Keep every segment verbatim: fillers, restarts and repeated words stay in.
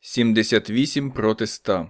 сімдесят вісім проти ста.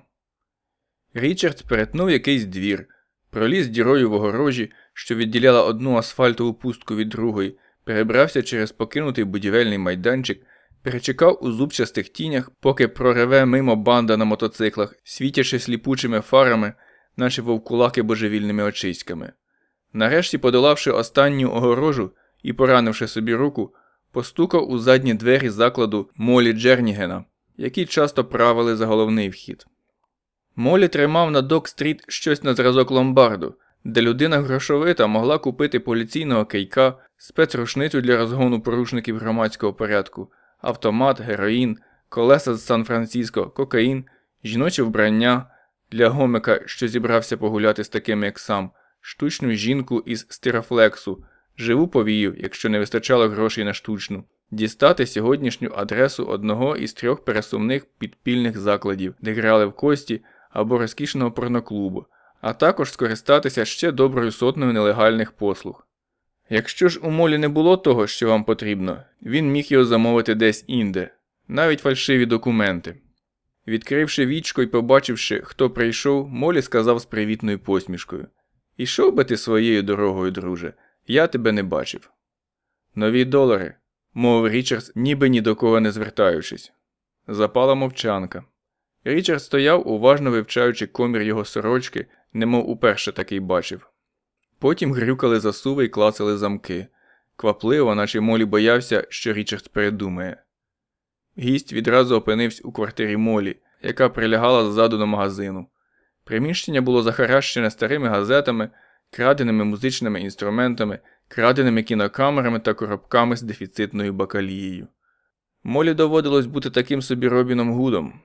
Річардс перетнув якийсь двір, проліз дірою в огорожі, що відділяла одну асфальтову пустку від другої, перебрався через покинутий будівельний майданчик, перечекав у зубчастих тінях, поки прореве мимо банда на мотоциклах, світячи сліпучими фарами, наче вовкулаки божевільними очиськами. Нарешті, подолавши останню огорожу і поранивши собі руку, постукав у задні двері закладу Молі Джернігена, які часто правили за головний вхід. Молі тримав на Док-стріт щось на зразок ломбарду, де людина грошовита могла купити поліційного кийка, спецрушницю для розгону порушників громадського порядку, автомат, героїн, колеса з Сан-Франциско, кокаїн, жіноче вбрання для гомика, що зібрався погуляти з такими, як сам, штучну жінку із стирофлексу, живу повію, якщо не вистачало грошей на штучну, дістати сьогоднішню адресу одного із трьох пересувних підпільних закладів, де грали в кості, або розкішного порноклубу, а також скористатися ще доброю сотнею нелегальних послуг. Якщо ж у Молі не було того, що вам потрібно, він міг його замовити десь інде, навіть фальшиві документи. Відкривши вічко і побачивши, хто прийшов, Молі сказав з привітною посмішкою: «Ішов би ти своєю дорогою, друже, я тебе не бачив». «Нові долари», – мовив Річардс, ніби ні до кого не звертаючись. Запала мовчанка. Річард стояв, уважно вивчаючи комір його сорочки, немов уперше такий бачив. Потім грюкали засуви й клацали замки. Квапливо, наче Молі боявся, що Річард передумає. Гість відразу опинився у квартирі Молі, яка прилягала ззаду до магазину. Приміщення було захаращене старими газетами, краденими музичними інструментами, краденими кінокамерами та коробками з дефіцитною бакалією. Молі доводилось бути таким собі Робіном Гудом.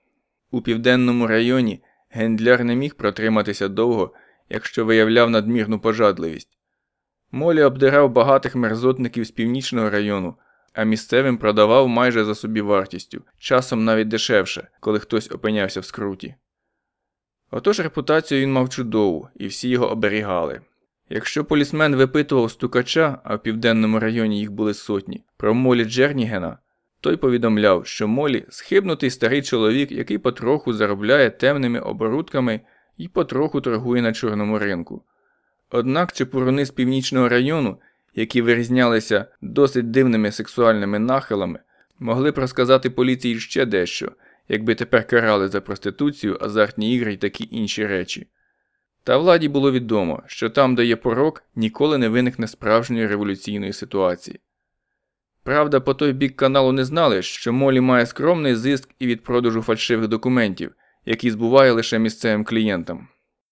У південному районі гендляр не міг протриматися довго, якщо виявляв надмірну пожадливість. Молі обдирав багатих мерзотників з північного району, а місцевим продавав майже за собівартістю, часом навіть дешевше, коли хтось опинявся в скруті. Отож репутацію він мав чудову, і всі його оберігали. Якщо полісмен випитував стукача, а в південному районі їх були сотні, про Молі Джернігена, той повідомляв, що Молі – схибнутий старий чоловік, який потроху заробляє темними оборудками і потроху торгує на чорному ринку. Однак чепуруни з північного району, які вирізнялися досить дивними сексуальними нахилами, могли б розказати поліції ще дещо, якби тепер карали за проституцію, азартні ігри й такі інші речі. Та владі було відомо, що там, де є порок, ніколи не виникне справжньої революційної ситуації. Правда, по той бік каналу не знали, що Молі має скромний зиск і від продажу фальшивих документів, які збуває лише місцевим клієнтам.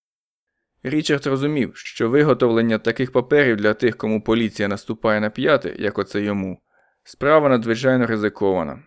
Річард розумів, що виготовлення таких паперів для тих, кому поліція наступає на п'яти, як оце йому, справа надзвичайно ризикована.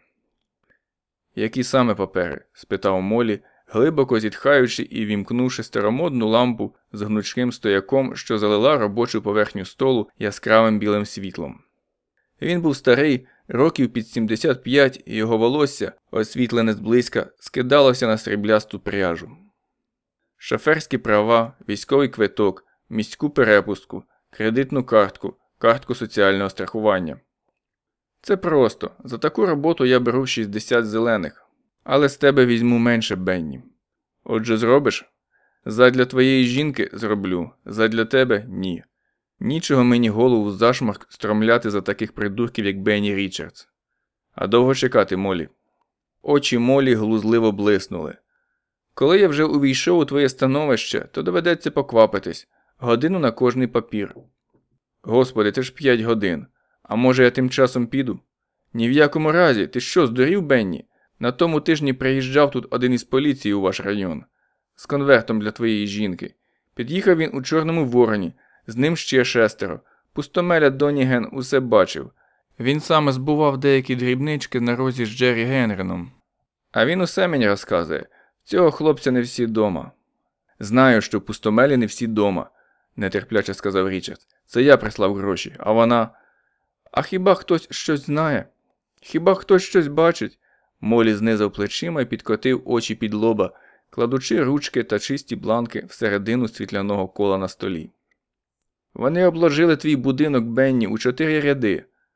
«Які саме папери?» – спитав Молі, глибоко зітхаючи і вімкнувши старомодну лампу з гнучким стояком, що залила робочу поверхню столу яскравим білим світлом. Він був старий, років під сімдесят п'ять, і його волосся, освітлене зблизька, скидалося на сріблясту пряжу. Шоферські права, військовий квиток, міську перепустку, кредитну картку, картку соціального страхування. Це просто. За таку роботу я беру шістдесят зелених. Але з тебе візьму менше, Бенні. Отже, зробиш? Задля твоєї жінки зроблю, задля тебе – ні. Нічого мені голову зашмарк стромляти за таких придурків, як Бенні Річардс. А довго чекати, Молі?» Очі Молі глузливо блиснули. «Коли я вже увійшов у твоє становище, то доведеться поквапитись. Годину на кожний папір». «Господи, це ж п'ять годин. А може я тим часом піду?» «Ні в якому разі. Ти що, здурів, Бенні? На тому тижні приїжджав тут один із поліції у ваш район. З конвертом для твоєї жінки. Під'їхав він у Чорному Вороні. З ним ще шестеро. Пустомеля Доніген усе бачив. Він саме збував деякі дрібнички на розі з Джері Генреном. А він усе мені розказує. Цього хлопця не всі дома». «Знаю, що в Пустомелі не всі дома», – нетерпляче сказав Річард. «Це я прислав гроші, а вона...» «А хіба хтось щось знає? Хіба хтось щось бачить?» Молі знизав плечима і підкотив очі під лоба, кладучи ручки та чисті бланки всередину світляного кола на столі. «Вони обложили твій будинок, Бенні, у чотири ряди.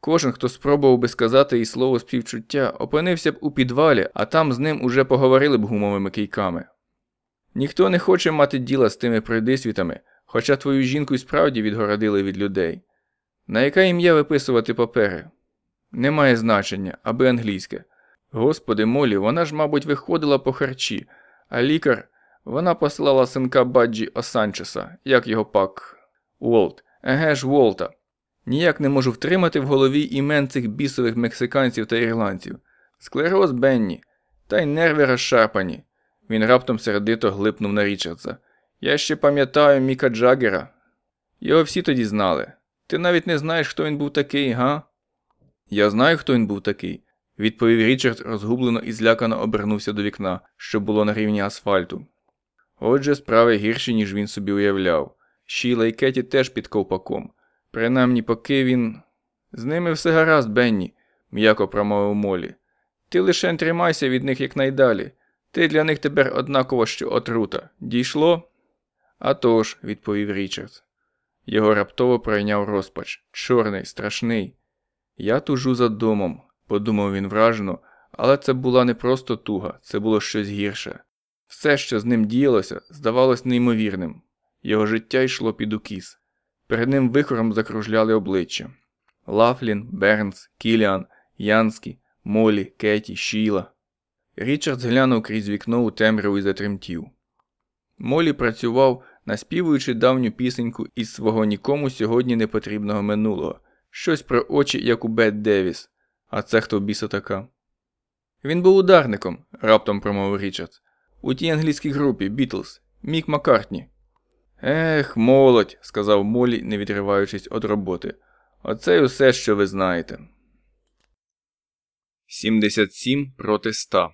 Кожен, хто спробував би сказати їй слово співчуття, опинився б у підвалі, а там з ним уже поговорили б гумовими кийками. Ніхто не хоче мати діла з тими пройдисвітами, хоча твою жінку й справді відгородили від людей. На яке ім'я виписувати папери? Немає значення, аби англійське. Господи, Молі, вона ж, мабуть, виходила по харчі, а лікар, вона послала синка Баджі Осанчеса, як його пак, Уолт, еге ж Уолта. Ніяк не можу втримати в голові імен цих бісових мексиканців та ірландців. Склероз Бенні, та й нерви розшарпані. Він раптом сердито глипнув на Річардса. Я ще пам'ятаю Міка Джаггера. Його всі тоді знали. Ти навіть не знаєш, хто він був такий, га? Я знаю, хто він був такий, відповів Річардс, розгублено і злякано обернувся до вікна, що було на рівні асфальту. Отже, справи гірші, ніж він собі уявляв. Шіла і Кеті теж під ковпаком. Принаймні, поки він... З ними все гаразд, Бенні, м'яко промовив Молі. Ти лише тримайся від них якнайдалі. Ти для них тепер однаково, що отрута. Дійшло? А тож, відповів Річардс. Його раптово пройняв розпач. Чорний, страшний. Я тужу за домом, подумав він вражено, але це була не просто туга, це було щось гірше. Все, що з ним діялося, здавалось неймовірним. Його життя йшло під укіс. Перед ним вихором закружляли обличчя. Лафлін, Бернс, Кіліан, Янські, Молі, Кеті, Шіла. Річардс глянув крізь вікно у темряву і затремтів. Молі працював, наспівуючи давню пісеньку із свого нікому сьогодні не потрібного минулого. Щось про очі, як у Бет Девіс. А це хто в біса така? Він був ударником, раптом промовив Річардс. У тій англійській групі, Бітлз, Мік Маккартні. Ех, молодь, сказав Молі, не відриваючись від роботи. Оце й усе, що ви знаєте. сімдесят сім проти ста.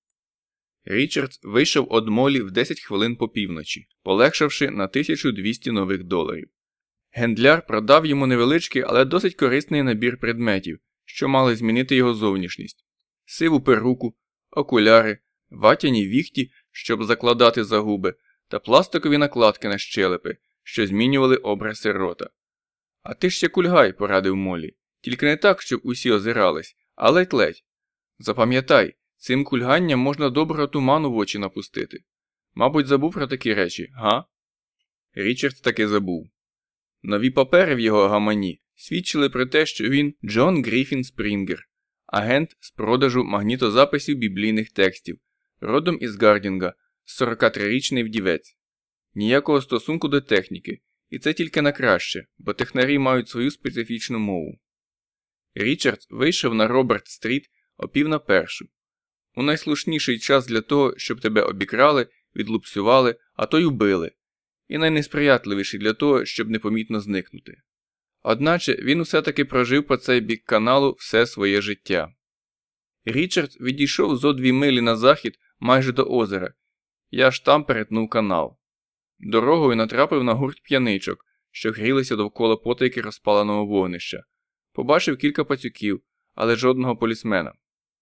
Річардс вийшов од Молі в десять хвилин по півночі, полегшавши на тисячу двісті нових доларів. Гендляр продав йому невеличкий, але досить корисний набір предметів, що мали змінити його зовнішність. Сиву перуку, окуляри, ватяні віхті, щоб закладати за губи, та пластикові накладки на щелепи, що змінювали обриси рота. «А ти ще кульгай», – порадив Молі. «Тільки не так, щоб усі озирались, а ледь-ледь. Запам'ятай, цим кульганням можна доброго туману в очі напустити. Мабуть, забув про такі речі, га?» Річардс таки забув. Нові папери в його гамані свідчили про те, що він Джон Гріфін Спрінгер, агент з продажу магнітозаписів біблійних текстів, родом із Гардінга, сорокатрирічний вдівець. Ніякого стосунку до техніки, і це тільки на краще, бо технарі мають свою специфічну мову. Річардс вийшов на Роберт-стріт о пів на першу. У найслушніший час для того, щоб тебе обікрали, відлупцювали, а то й убили. І найнесприятливіший для того, щоб непомітно зникнути. Одначе він усе-таки прожив по цей бік каналу все своє життя. Річардс відійшов зо дві милі на захід майже до озера, і аж там перетнув канал. Дорогою натрапив на гурт п'яничок, що грілися довкола потайки розпаленого вогнища. Побачив кілька пацюків, але жодного полісмена.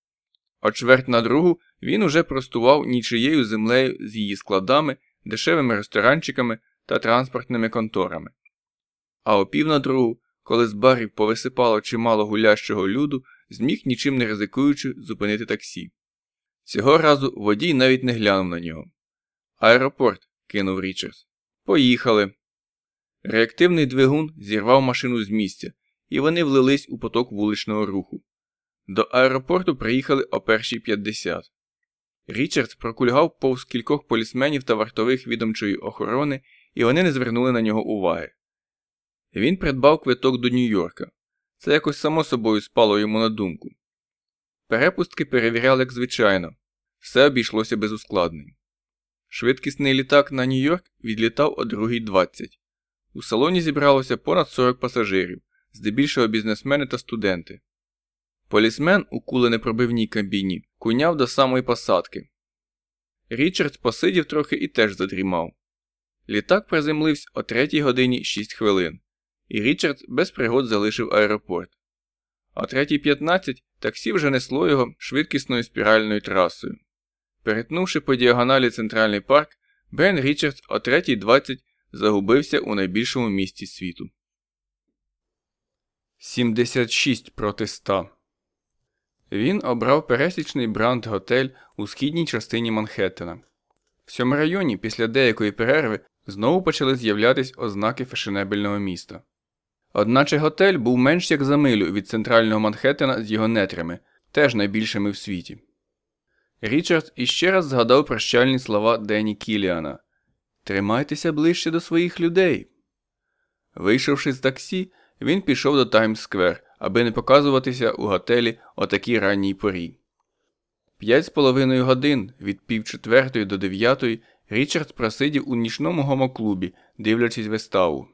О чверть на другу він уже простував нічиєю землею з її складами, дешевими ресторанчиками та транспортними конторами. А о пів на другу, коли з барів повисипало чимало гулящого люду, зміг, нічим не ризикуючи, зупинити таксі. Цього разу водій навіть не глянув на нього. «Аеропорт», – кинув Річардс. «Поїхали». Реактивний двигун зірвав машину з місця, і вони влились у поток вуличного руху. До аеропорту приїхали о першій п'ятдесят. Річардс прокульгав повз кількох полісменів та вартових відомчої охорони, і вони не звернули на нього уваги. Він придбав квиток до Нью-Йорка. Це якось само собою спало йому на думку. Перепустки перевіряли як звичайно. Все обійшлося без ускладнень. Швидкісний літак на Нью-Йорк відлітав о другій двадцять. У салоні зібралося понад сорок пасажирів, здебільшого бізнесмени та студенти. Полісмен у куленепробивній кабіні куняв до самої посадки. Річардс посидів трохи і теж задрімав. Літак приземлився о третій годині шість хвилин, і Річардс без пригод залишив аеропорт. О третій п'ятнадцять таксі вже несло його швидкісною спіральною трасою. Перетнувши по діагоналі Центральний парк, Бен Річардс о третій двадцять загубився у найбільшому місті світу. сімдесят шість проти ста. Він обрав пересічний Бранд-готель у східній частині Манхеттена. В цьому районі після деякої перерви знову почали з'являтись ознаки фешенебельного міста. Одначе готель був менш як за милю від центрального Манхеттена з його нетрями, теж найбільшими в світі. Річард іще раз згадав прощальні слова Денні Кіліана: «Тримайтеся ближче до своїх людей». Вийшовши з таксі, він пішов до Таймс-сквер, аби не показуватися у готелі о такій ранній порі. П'ять з половиною годин, від півчетвертої до дев'ятої, Річард просидів у нічному гомоклубі, дивлячись виставу.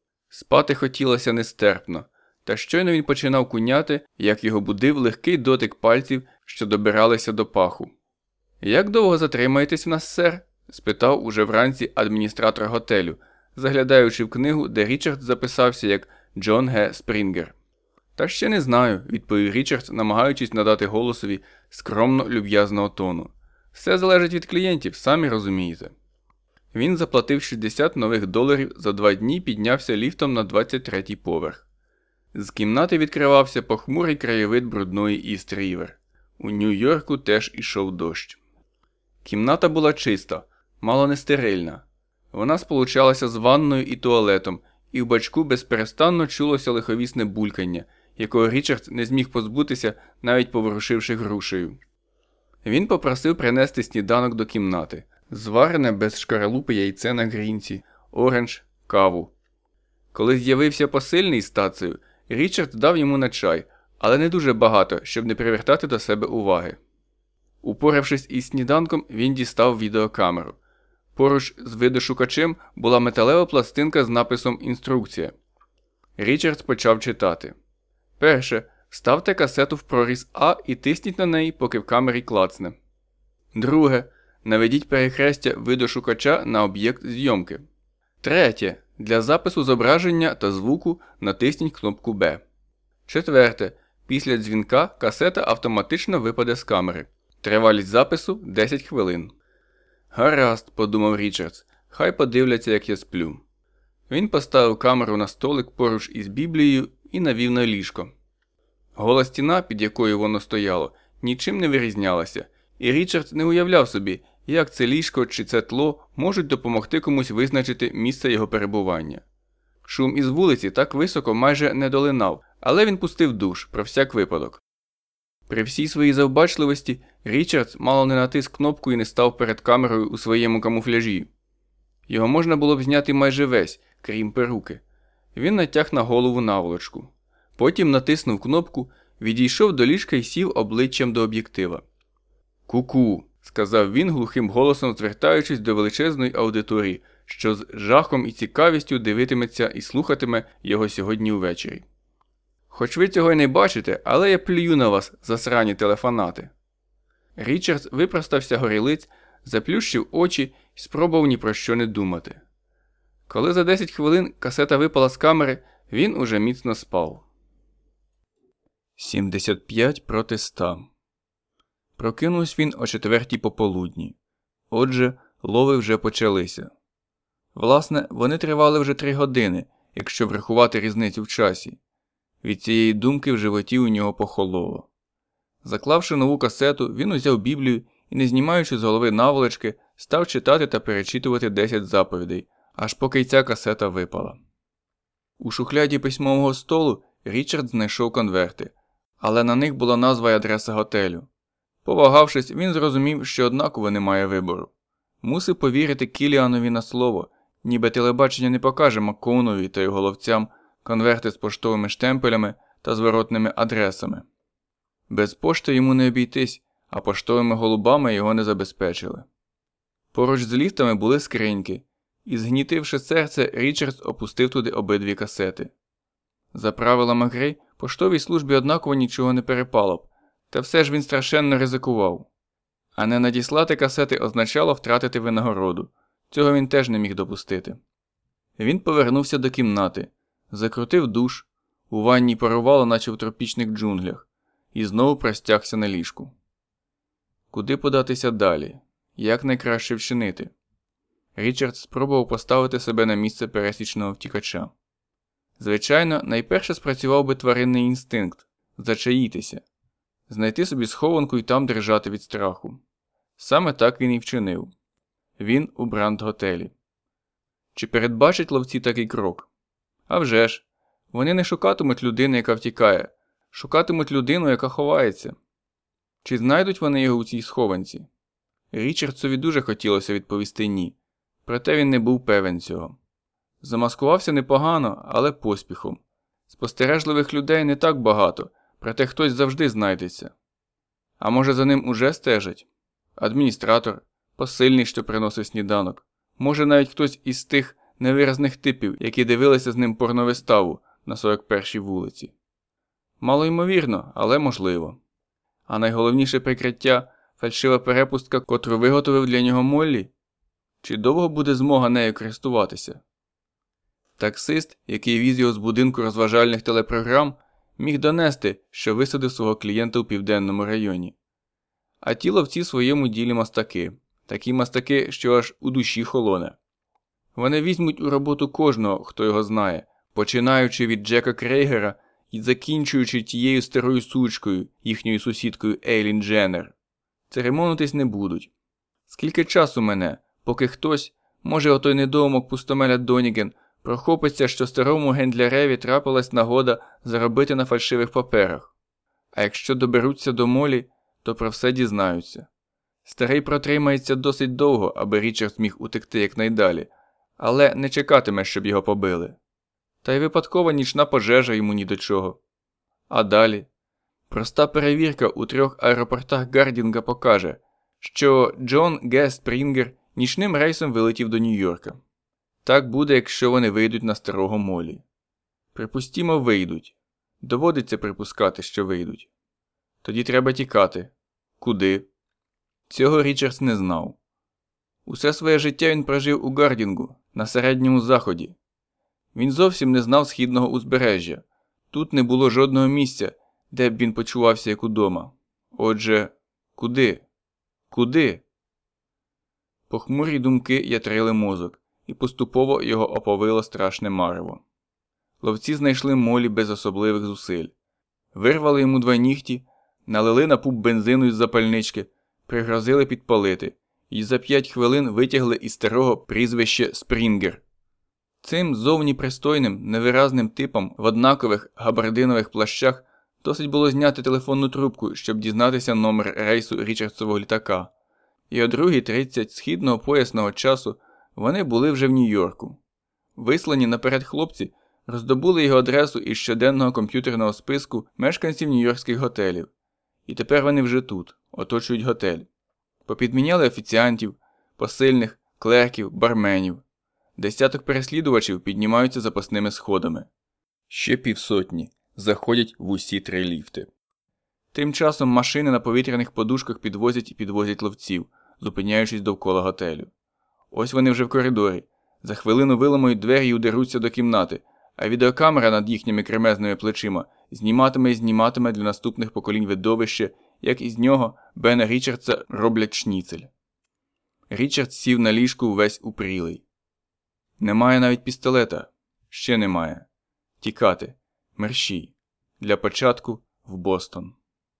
Спати хотілося нестерпно, та щойно він починав куняти, як його будив легкий дотик пальців, що добиралися до паху. «Як довго затримаєтесь в нас, сер?» – спитав уже вранці адміністратор готелю, заглядаючи в книгу, де Річард записався як Джон Г. Спрінгер. «Та ще не знаю», – відповів Річард, намагаючись надати голосові скромно-люб'язного тону. «Все залежить від клієнтів, самі розумієте». Він заплатив шістдесят нових доларів, за два дні піднявся ліфтом на двадцять третій поверх. З кімнати відкривався похмурий краєвид брудної Іст-Рівер. У Нью-Йорку теж ішов дощ. Кімната була чиста, мало не стерильна. Вона сполучалася з ванною і туалетом, і в бачку безперестанно чулося лиховісне булькання, якого Річард не зміг позбутися, навіть поворушивши грушею. Він попросив принести сніданок до кімнати. Зварене без шкаралупи яйце на грінці, оранж, каву. Коли з'явився посильний з тацею, Річард дав йому на чай, але не дуже багато, щоб не привертати до себе уваги. Упоравшись із сніданком, він дістав відеокамеру. Поруч з видошукачем була металева пластинка з написом «Інструкція». Річард почав читати. Перше. Ставте касету в проріз А і тисніть на неї, поки в камері клацне. Друге. Наведіть перехрестя видошукача на об'єкт зйомки. Третє. Для запису зображення та звуку натисніть кнопку Б. Четверте. Після дзвінка касета автоматично випаде з камери. Тривалість запису – десять хвилин. «Гаразд», – подумав Річардс, – «хай подивляться, як я сплю». Він поставив камеру на столик поруч із Біблією і навів на ліжко. Гола стіна, під якою воно стояло, нічим не вирізнялася, і Річард не уявляв собі, як це ліжко чи це тло можуть допомогти комусь визначити місце його перебування. Шум із вулиці так високо майже не долинав, але він пустив душ, про всяк випадок. При всій своїй завбачливості Річардс мало не натис кнопку і не став перед камерою у своєму камуфляжі. Його можна було б зняти майже весь, крім перуки. Він натяг на голову наволочку. Потім натиснув кнопку, відійшов до ліжка і сів обличчям до об'єктива. «Ку-ку», – сказав він глухим голосом, звертаючись до величезної аудиторії, що з жахом і цікавістю дивитиметься і слухатиме його сьогодні увечері. «Хоч ви цього й не бачите, але я плюю на вас, засрані телефонати». Річардс випростався горілиць, заплющив очі і спробував ні про що не думати. Коли за десять хвилин касета випала з камери, він уже міцно спав. сімдесят п'ять проти ста. Прокинувся він о четвертій пополудні. Отже, лови вже почалися. Власне, вони тривали вже три години, якщо врахувати різницю в часі. Від цієї думки в животі у нього похололо. Заклавши нову касету, він узяв Біблію і, не знімаючи з голови наволочки, став читати та перечитувати десять заповідей, аж поки й ця касета випала. У шухляді письмового столу Річард знайшов конверти, але на них була назва і адреса готелю. Повагавшись, він зрозумів, що однаково немає вибору. Мусив повірити Кіліанові на слово, ніби телебачення не покаже Маккоунові та його ловцям конверти з поштовими штемпелями та зворотними адресами. Без пошти йому не обійтись, а поштовими голубами його не забезпечили. Поруч з ліфтами були скриньки, і, згнітивши серце, Річардс опустив туди обидві касети. За правилами гри, поштовій службі однаково нічого не перепало б, та все ж він страшенно ризикував. А не надіслати касети означало втратити винагороду. Цього він теж не міг допустити. Він повернувся до кімнати, закрутив душ, у ванні парувало, наче в тропічних джунглях, і знову простягся на ліжку. Куди податися далі? Як найкраще вчинити? Річард спробував поставити себе на місце пересічного втікача. Звичайно, найперше спрацював би тваринний інстинкт – зачаїтися, знайти собі схованку і там держати від страху. Саме так він і вчинив. Він у Бранд-готелі. Чи передбачать ловці такий крок? А вже ж, вони не шукатимуть людину, яка втікає, шукатимуть людину, яка ховається. Чи знайдуть вони його у цій схованці? Річардсові дуже хотілося відповісти «ні», проте він не був певен цього. Замаскувався непогано, але поспіхом. Спостережливих людей не так багато, проте хтось завжди знайдеться. А може за ним уже стежать? Адміністратор, посильний, що приносив сніданок. Може навіть хтось із тих невиразних типів, які дивилися з ним порновиставу на сорок першій вулиці. Малоймовірно, але можливо. А найголовніше прикриття – фальшива перепустка, котру виготовив для нього Моллі? Чи довго буде змога нею користуватися? Таксист, який віз його з будинку розважальних телепрограм, міг донести, що висадив свого клієнта у південному районі. А ті ловці в своєму ділі мастаки. Такі мастаки, що аж у душі холоне. Вони візьмуть у роботу кожного, хто його знає, починаючи від Джека Крейгера і закінчуючи тією старою сучкою, їхньою сусідкою Ейлін Дженнер. Церемонитись не будуть. Скільки часу мене, поки хтось, може отой недоумок пустомеля Доніген, прохопиться, що старому гендляреві трапилась нагода заробити на фальшивих паперах. А якщо доберуться до Молі, то про все дізнаються. Старий протримається досить довго, аби Річард міг утекти якнайдалі, але не чекатиме, щоб його побили. Та й випадкова нічна пожежа йому ні до чого. А далі? Проста перевірка у трьох аеропортах Гардінга покаже, що Джон Г. Спрінгер нічним рейсом вилетів до Нью-Йорка. Так буде, якщо вони вийдуть на старого Молі. Припустімо, вийдуть. Доводиться припускати, що вийдуть. Тоді треба тікати. Куди? Цього Річардс не знав. Усе своє життя він прожив у Гардінгу, на середньому заході. Він зовсім не знав східного узбережжя. Тут не було жодного місця, де б він почувався як удома. Отже, куди? Куди? Похмурі думки ятрили мозок, і поступово його оповило страшне марево. Ловці знайшли Молі без особливих зусиль. Вирвали йому два нігті, налили на пуп бензину із запальнички, пригрозили підпалити, і за п'ять хвилин витягли із старого прізвище Спрінгер. Цим зовні пристойним, невиразним типом в однакових габардинових плащах досить було зняти телефонну трубку, щоб дізнатися номер рейсу Річардсового літака. І о другій тридцять східного поясного часу вони були вже в Нью-Йорку. Вислані наперед хлопці роздобули його адресу із щоденного комп'ютерного списку мешканців нью-йоркських готелів. І тепер вони вже тут, оточують готель. Попідміняли офіціантів, посильних, клерків, барменів. Десяток переслідувачів піднімаються запасними сходами. Ще півсотні заходять в усі три ліфти. Тим часом машини на повітряних подушках підвозять і підвозять ловців, зупиняючись довкола готелю. Ось вони вже в коридорі. За хвилину виламають двері і удеруться до кімнати, а відеокамера над їхніми кремезними плечима зніматиме і зніматиме для наступних поколінь видовище, як із нього, Бена Річардса, роблять шніцель. Річард сів на ліжку увесь упрілий. Немає навіть пістолета. Ще немає. Тікати. Мерщій. Для початку в Бостон.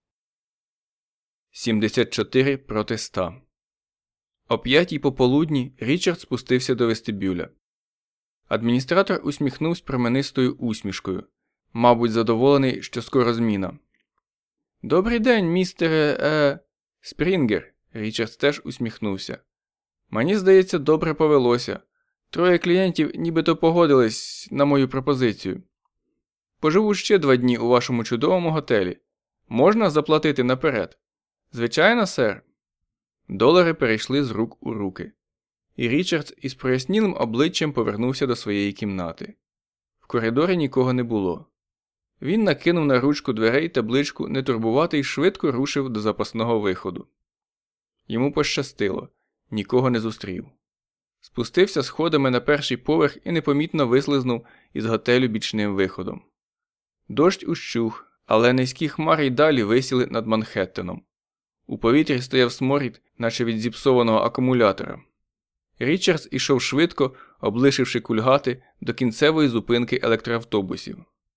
сімдесят чотири проти ста. О п'ятій пополудні Річард спустився до вестибюля. Адміністратор усміхнувся променистою усмішкою. Мабуть, задоволений, що скоро зміна. «Добрий день, містере, е... Спрінгер», – Річард теж усміхнувся. «Мені, здається, добре повелося. Троє клієнтів нібито погодились на мою пропозицію. Поживу ще два дні у вашому чудовому готелі. Можна заплатити наперед?» «Звичайно, сер». Долари перейшли з рук у руки. І Річард із прояснілим обличчям повернувся до своєї кімнати. В коридорі нікого не було. Він накинув на ручку дверей табличку «Не турбувати» і швидко рушив до запасного виходу. Йому пощастило. Нікого не зустрів. Спустився сходами на перший поверх і непомітно вислизнув із готелю бічним виходом. Дощ ущух, але низькі хмари й далі висіли над Манхеттеном. У повітрі стояв сморід, наче від зіпсованого акумулятора. Річардс ішов швидко, облишивши кульгати до кінцевої зупинки електроавтобусів.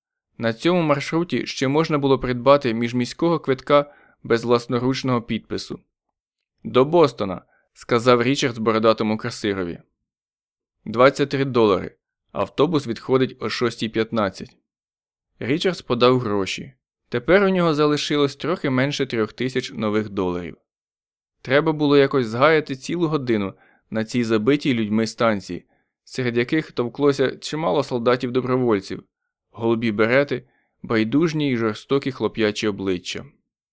На цьому маршруті ще можна було придбати міжміського квитка без власноручного підпису. «До Бостона», – сказав Річардс бородатому касирові. «двадцять три долари. Автобус відходить о шостій п'ятнадцять». Річардс подав гроші. Тепер у нього залишилось трохи менше трьох тисяч нових доларів. Треба було якось згаяти цілу годину на цій забитій людьми станції, серед яких товклося чимало солдатів-добровольців, голубі берети, байдужні й жорстокі хлоп'ячі обличчя.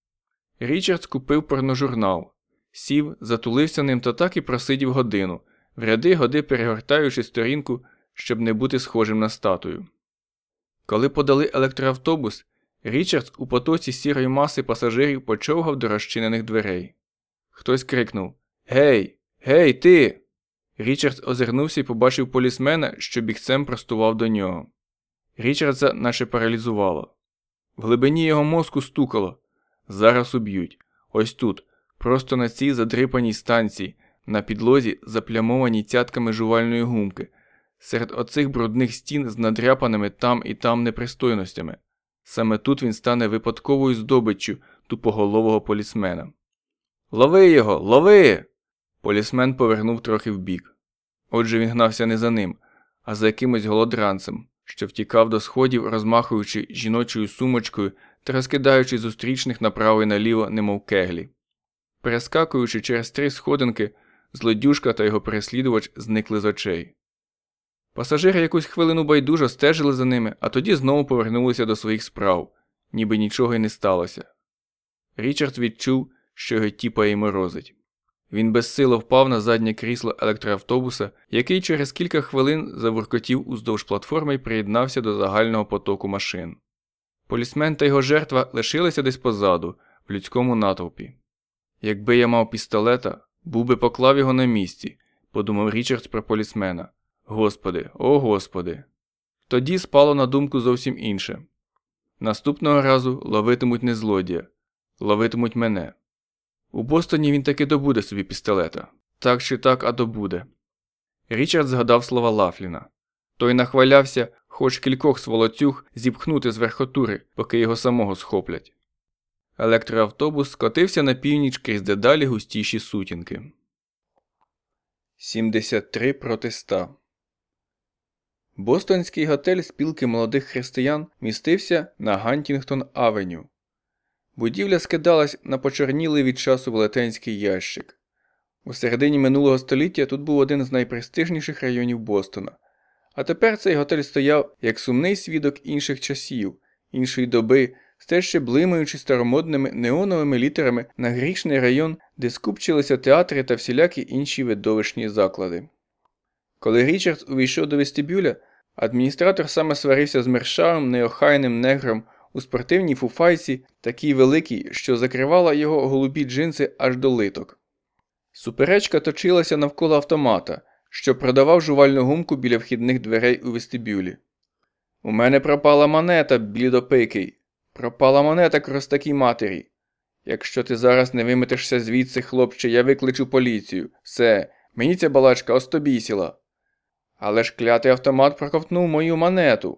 Річардс купив порножурнал, сів, затулився ним та так і просидів годину, в ряди-годи перегортаючи сторінку, щоб не бути схожим на статую. Коли подали електроавтобус, Річардс у потоці сірої маси пасажирів почовгав до розчинених дверей. Хтось крикнув «Гей! Гей, ти!» Річардс озирнувся і побачив полісмена, що бігцем простував до нього. Річардса наче паралізувало. В глибині його мозку стукало. Зараз уб'ють. Ось тут, просто на цій задрипаній станції, на підлозі, заплямованій цятками жувальної гумки, серед оцих брудних стін з надряпаними там і там непристойностями. Саме тут він стане випадковою здобиччю тупоголового полісмена. «Лови його! Лови!» Полісмен повернув трохи вбік. Отже, він гнався не за ним, а за якимось голодранцем, що втікав до сходів, розмахуючи жіночою сумочкою та розкидаючи зустрічних направо й наліво, немов кеглі. Перескакуючи через три сходинки, злодюжка та його переслідувач зникли з очей. Пасажири якусь хвилину байдужо стежили за ними, а тоді знову повернулися до своїх справ, ніби нічого й не сталося. Річардс відчув, що його тіпає й морозить. Він безсило впав на заднє крісло електроавтобуса, який через кілька хвилин завуркотів уздовж платформи і приєднався до загального потоку машин. Полісмен та його жертва лишилися десь позаду, в людському натовпі. «Якби я мав пістолета, був би поклав його на місці», – подумав Річардс про полісмена. «Господи, о Господи!» Тоді спало на думку зовсім інше. Наступного разу ловитимуть не злодія, ловитимуть мене. У Бостоні він таки добуде собі пістолета. Так чи так, а добуде. Річард згадав слова Лафліна. Той нахвалявся, хоч кількох сволоцюг зіпхнути з верхотури, поки його самого схоплять. Електроавтобус скотився на північ крізь дедалі густіші сутінки. сімдесят три проти ста. Бостонський готель спілки молодих християн містився на Гантінгтон-авеню. Будівля скидалась на почорнілий від часу велетенський ящик. У середині минулого століття тут був один з найпрестижніших районів Бостона. А тепер цей готель стояв як сумний свідок інших часів, іншої доби, все ще блимаючи старомодними неоновими літерами на грішний район, де скупчилися театри та всілякі інші видовищні заклади. Коли Річардс увійшов до вестибюля, адміністратор саме сварився з мершавим неохайним негром у спортивній фуфайці, такій великій, що закривала його голубі джинси аж до литок. Суперечка точилася навколо автомата, що продавав жувальну гумку біля вхідних дверей у вестибюлі. «У мене пропала монета, блідопикий! Пропала монета, кростакій матері! Якщо ти зараз не виметешся звідси, хлопче, я викличу поліцію. Все, мені ця балачка остобісіла. Але ж клятий автомат проковтнув мою монету.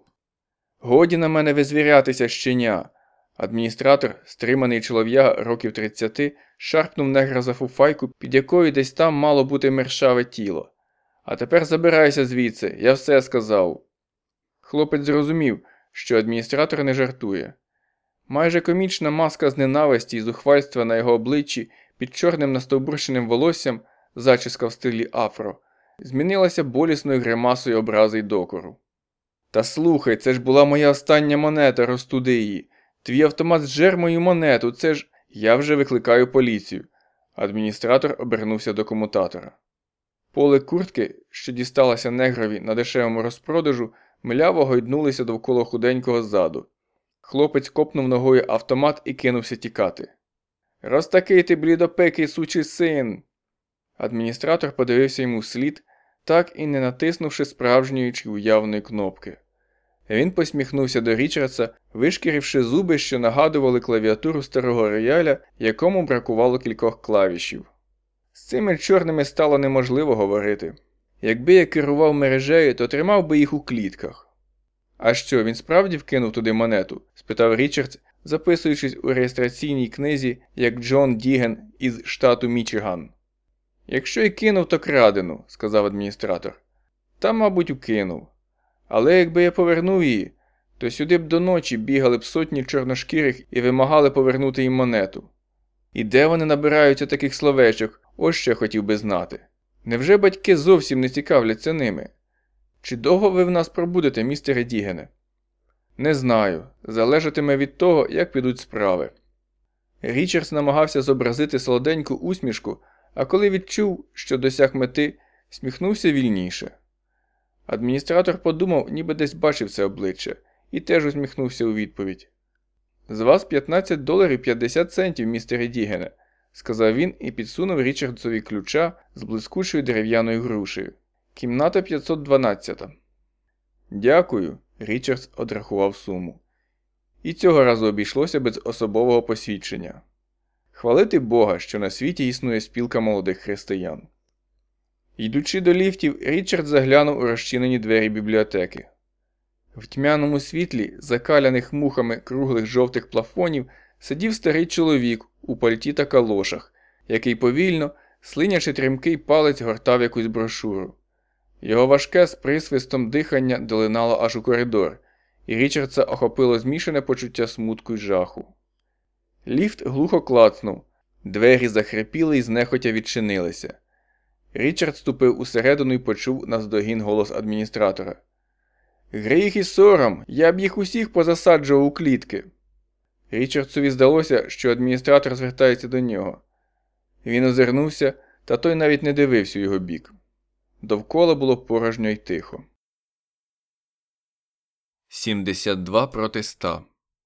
Годі на мене визвірятися, щеня!» Адміністратор, стриманий чолов'яга років тридцяти, шарпнув негра за фуфайку, під якою десь там мало бути мершаве тіло. «А тепер забирайся звідси, я все сказав». Хлопець зрозумів, що адміністратор не жартує. Майже комічна маска з ненависті і зухвальства на його обличчі під чорним настовбурченим волоссям, зачіска в стилі афро, змінилася болісною гримасою образи й докору. «Та слухай, це ж була моя остання монета, розтуди її. Твій автомат зжер мою монету, це ж... Я вже викликаю поліцію». Адміністратор обернувся до комутатора. Поли куртки, що дісталася негрові на дешевому розпродажу, мляво гойднулися довкола худенького ззаду. Хлопець копнув ногою автомат і кинувся тікати. «Раз такий ти блідопекий сучий син!» Адміністратор подивився йому вслід, так і не натиснувши справжньої чи уявної кнопки. Він посміхнувся до Річардса, вишкіривши зуби, що нагадували клавіатуру старого рояля, якому бракувало кількох клавішів. З цими чорними стало неможливо говорити. Якби я керував мережею, то тримав би їх у клітках. А що, він справді вкинув туди монету? Спитав Річардс, записуючись у реєстраційній книзі як Джон Діген із штату Мічиган. Якщо й кинув, то крадену, сказав адміністратор. Та, мабуть, укинув. Але якби я повернув її, то сюди б до ночі бігали б сотні чорношкірих і вимагали повернути їм монету. І де вони набираються таких словечок, ось що я хотів би знати. Невже батьки зовсім не цікавляться ними? Чи довго ви в нас пробудете, містере Дігене? Не знаю. Залежатиме від того, як підуть справи. Річардс намагався зобразити солоденьку усмішку, а коли відчув, що досяг мети, сміхнувся вільніше. Адміністратор подумав, ніби десь бачив це обличчя, і теж усміхнувся у відповідь. «З вас п'ятнадцять доларів п'ятдесят центів, містере Дігене», – сказав він і підсунув Річардсові ключа з блискучою дерев'яною грушею. «Кімната п'ятсот дванадцять». «Дякую», – Річардс одрахував суму. І цього разу обійшлося без особового посвідчення. Хвалити Бога, що на світі існує спілка молодих християн. Йдучи до ліфтів, Річард заглянув у розчинені двері бібліотеки. В тьмяному світлі, закаляних мухами круглих жовтих плафонів, сидів старий чоловік у пальті та калошах, який повільно, слинячи тремкий палець, гортав якусь брошуру. Його важке з присвистом дихання долинало аж у коридор, і Річардса охопило змішане почуття смутку й жаху. Ліфт глухо клацнув, двері захрипіли і знехотя відчинилися. Річард ступив усередину і почув наздогін голос адміністратора. «Гріх і сором! Я б їх усіх позасаджував у клітки!» Річардсові здалося, що адміністратор звертається до нього. Він озирнувся, та той навіть не дивився у його бік. Довкола було порожньо й тихо. сімдесят два проти ста.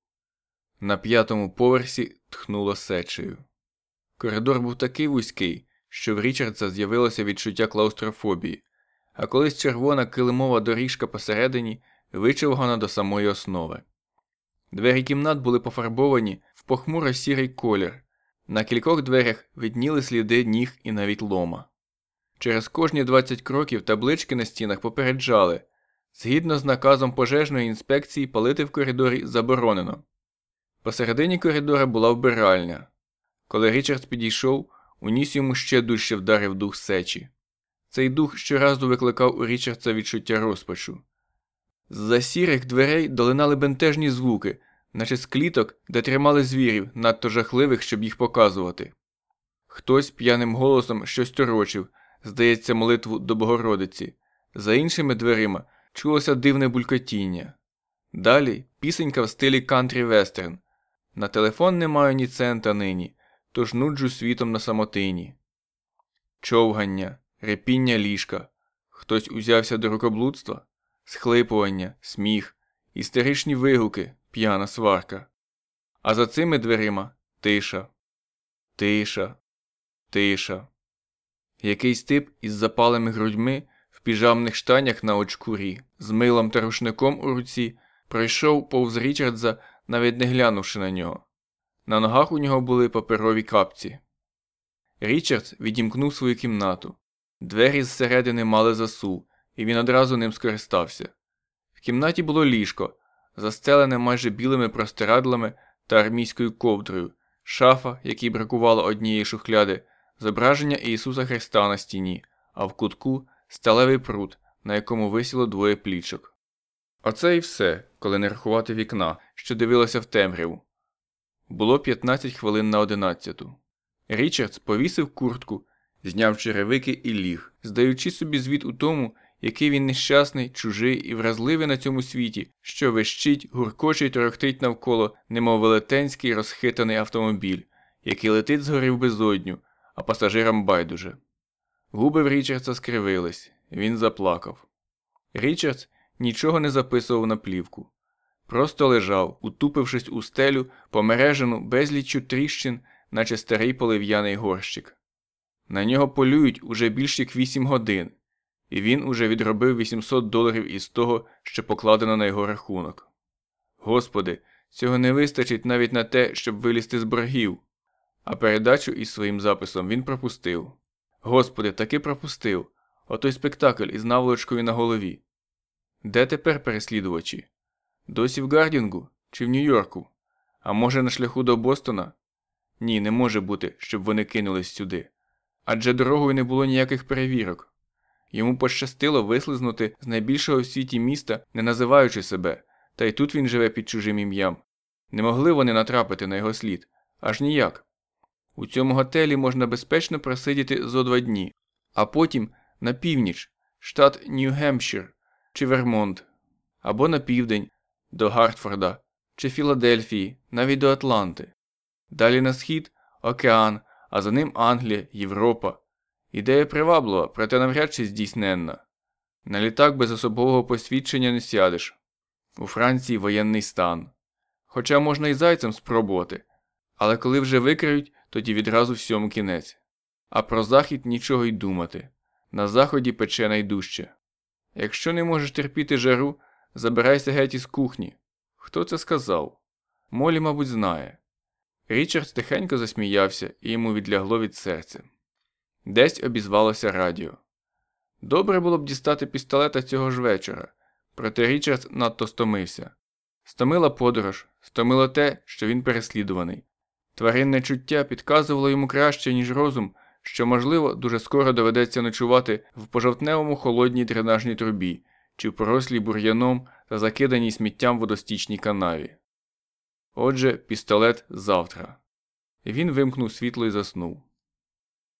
На п'ятому поверсі тхнуло сечею. Коридор був такий вузький, що в Річардса з'явилося відчуття клаустрофобії, а колись червона килимова доріжка посередині вичовгана до самої основи. Двері кімнат були пофарбовані в похмуро-сірий колір. На кількох дверях видніли сліди ніг і навіть лома. Через кожні двадцять кроків таблички на стінах попереджали: згідно з наказом пожежної інспекції палити в коридорі заборонено. Посередині коридора була вбиральня. Коли Річардс підійшов, у ніс йому ще дужче вдарив дух сечі. Цей дух щоразу викликав у Річардса відчуття розпачу. З-за сірих дверей долинали бентежні звуки, наче з кліток, де тримали звірів, надто жахливих, щоб їх показувати. Хтось п'яним голосом щось торочив, здається, молитву до Богородиці. За іншими дверима чулося дивне булькотіння. Далі пісенька в стилі кантрі-вестерн. На телефон не маю ні цента нині, тож нуджу світом на самотині. Човгання, репіння ліжка. Хтось узявся до рукоблудства? Схлипування, сміх, істеричні вигуки, п'яна сварка. А за цими дверима тиша, тиша, тиша. Якийсь тип із запалими грудьми в піжамних штанях на очкурі, з милом та рушником у руці, пройшов повз Річардса, навіть не глянувши на нього. На ногах у нього були паперові капці. Річардс відімкнув свою кімнату. Двері зсередини мали засув, і він одразу ним скористався. В кімнаті було ліжко, застелене майже білими простирадлами та армійською ковдрою, шафа, якій бракувало однієї шухляди, зображення Ісуса Христа на стіні, а в кутку сталевий прут, на якому висіло двоє плічок. Оце і все, коли не рахувати вікна, що дивилося в темряву. Було п'ятнадцять хвилин на одинадцяту. Річардс повісив куртку, зняв черевики і ліг, здаючи собі звіт у тому, який він нещасний, чужий і вразливий на цьому світі, що вищить, гуркоче й торохтить навколо, немов велетенський розхитаний автомобіль, який летить згори в безодню, а пасажирам байдуже. Губи в Річардса скривились, він заплакав. Річардс нічого не записував на плівку. Просто лежав, утупившись у стелю, помережену безліччю тріщин, наче старий полив'яний горщик. На нього полюють уже більш як вісім годин, і він уже відробив вісімсот доларів із того, що покладено на його рахунок. Господи, цього не вистачить навіть на те, щоб вилізти з боргів. А передачу із своїм записом він пропустив. Господи, таки пропустив. Отой спектакль із наволочкою на голові. Де тепер переслідувачі? Досі в Гардінгу? Чи в Нью-Йорку? А може на шляху до Бостона? Ні, не може бути, щоб вони кинулись сюди. Адже дорогою не було ніяких перевірок. Йому пощастило вислизнути з найбільшого в світі міста, не називаючи себе, та й тут він живе під чужим ім'ям. Не могли вони натрапити на його слід. Аж ніяк. У цьому готелі можна безпечно просидіти зо два дні. А потім на північ, штат Нью-Гемпшир чи Вермонт. Або на південь, до Гартфорда чи Філадельфії, навіть до Атланти. Далі на схід – океан, а за ним Англія, Європа. Ідея приваблива, проте навряд чи здійсненна. На літак без особового посвідчення не сядеш. У Франції воєнний стан. Хоча можна і зайцем спробувати. Але коли вже викриють, тоді відразу всьому кінець. А про захід нічого й думати. На заході пече найдужче. Якщо не можеш терпіти жару, забирайся геть із кухні. Хто це сказав? Молі, мабуть, знає. Річард тихенько засміявся, і йому відлягло від серця. Десь обізвалося радіо. Добре було б дістати пістолета цього ж вечора, проте Річард надто стомився. Стомила подорож, стомило те, що він переслідуваний. Тваринне чуття підказувало йому краще, ніж розум, що, можливо, дуже скоро доведеться ночувати в пожовтневому холодній дренажній трубі, чи в порослій бур'яном та закиданій сміттям водостічній канаві. Отже, пістолет завтра. Він вимкнув світло і заснув.